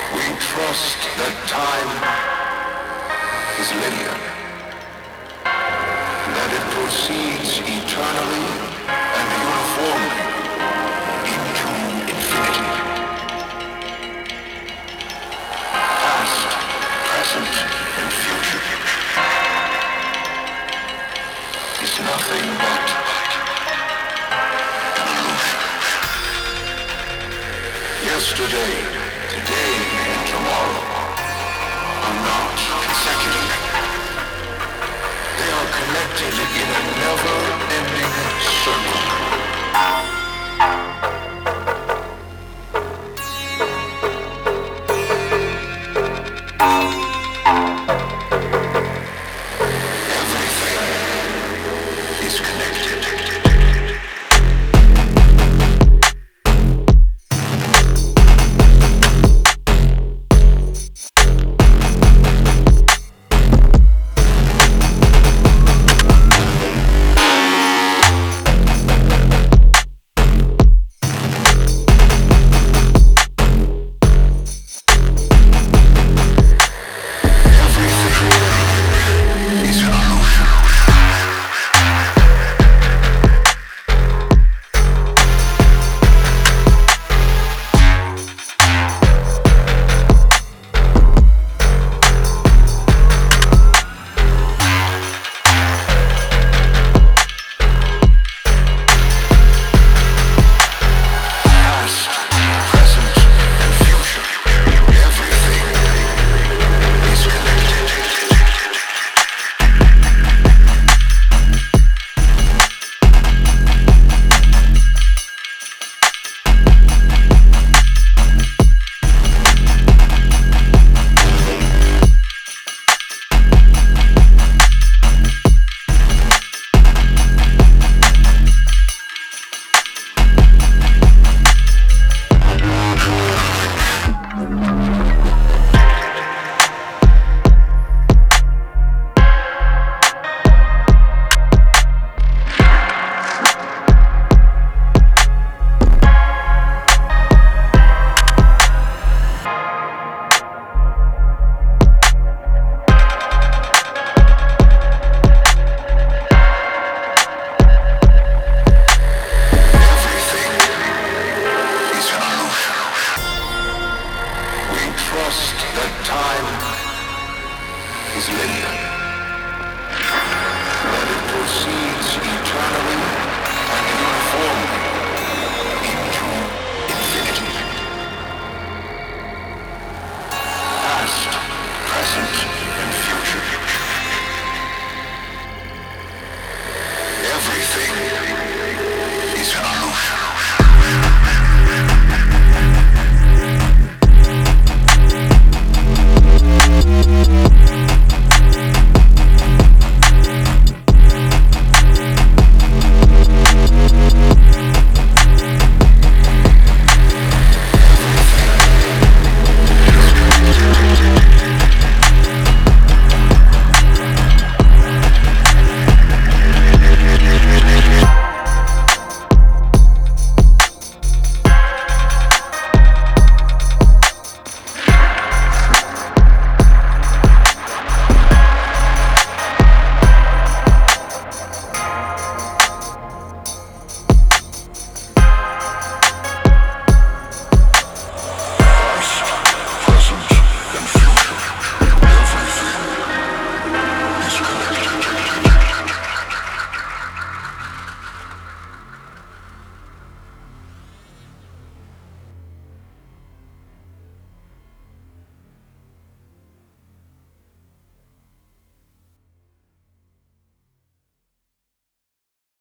We trust that time is linear, that it proceeds eternally and uniformly into infinity. Past, present, and future is nothing but an illusion. Yesterday, today, and tomorrow are not consecutive. They are connected in a never-ending circle. Everything is connected. Trust that time is linear.